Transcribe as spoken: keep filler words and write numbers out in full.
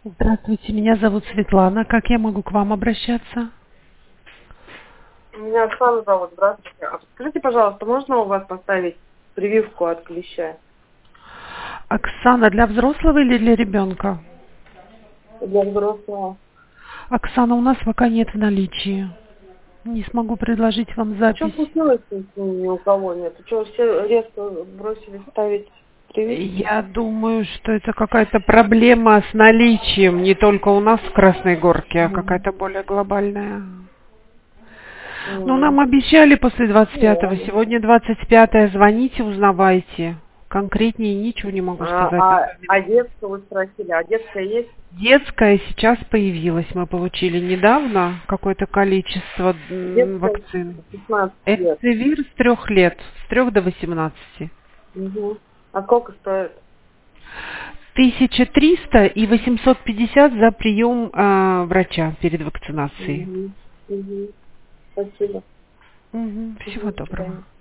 Здравствуйте, меня зовут Светлана. Как я могу к вам обращаться? Меня Оксана зовут. Здравствуйте. А скажите, пожалуйста, можно у вас поставить прививку от клеща Оксана, для взрослого или для ребенка? для взрослого? Оксана, у нас пока нет в наличии. Не смогу предложить вам А что запись. случилось, если ни у кого нет? Что, все резко бросили ставить прививки? Я думаю, что это какая-то проблема с наличием, не только у нас в Красной Горке, а Мгм. какая-то более глобальная. Ну, М. нам обещали после двадцать Ну, пятого. ладно. Сегодня двадцать пятое. Звоните, узнавайте. Конкретнее ничего не могу А, сказать на а, данный а момент. детская вы спросили, а детская есть? Детская сейчас появилась. Мы получили недавно какое-то количество м, Детская вакцин. пятнадцать лет. Энцевир с трех лет, с трех до восемнадцати. Угу. А сколько стоит? Тысяча триста и восемьсот пятьдесят за прием а, врача перед вакцинацией. Угу. Угу. Спасибо. Мгм. Всего Угу. До доброго. свидания.